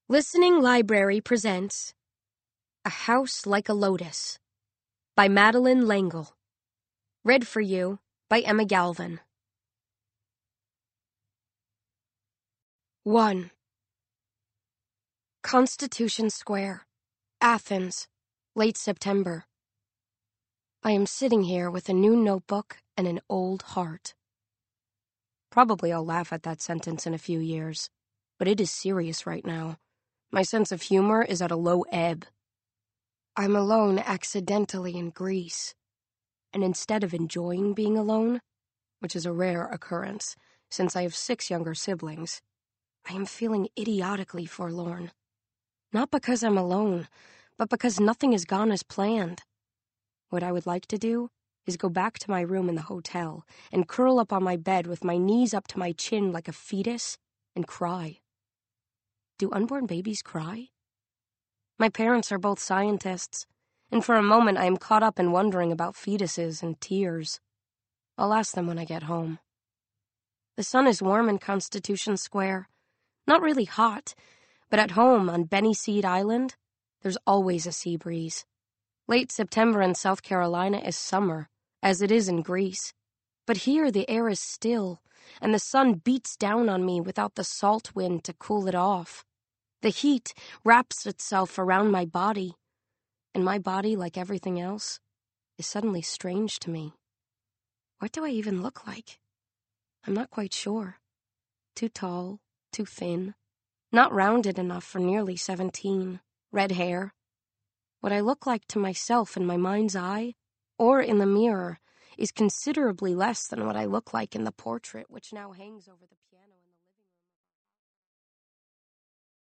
Listening Library presents A House Like a Lotus by Madeleine L'Engle. Read for you by Emma Galvin. 1. Constitution Square, Athens, late September. I am sitting here with a new notebook and an old heart. Probably I'll laugh at that sentence in a few years, but it is serious right now. My sense of humor is at a low ebb. I'm alone accidentally in Greece, and instead of enjoying being alone, which is a rare occurrence since I have 6 younger siblings, I am feeling idiotically forlorn. Not because I'm alone, but because nothing has gone as planned. What I would like to do is go back to my room in the hotel and curl up on my bed with my knees up to my chin like a fetus and cry. Do unborn babies cry? My parents are both scientists, and for a moment I am caught up in wondering about fetuses and tears. I'll ask them when I get home. The sun is warm in Constitution Square. Not really hot, but at home on Benny Seed Island, there's always a sea breeze. Late September in South Carolina is summer, as it is in Greece. But here the air is still, and the sun beats down on me without the salt wind to cool it off. The heat wraps itself around my body, and my body, like everything else, is suddenly strange to me. What do I even look like? I'm not quite sure. Too tall, too thin, not rounded enough for nearly 17, red hair. What I look like to myself in my mind's eye, or in the mirror, is considerably less than what I look like in the portrait which now hangs over the piano.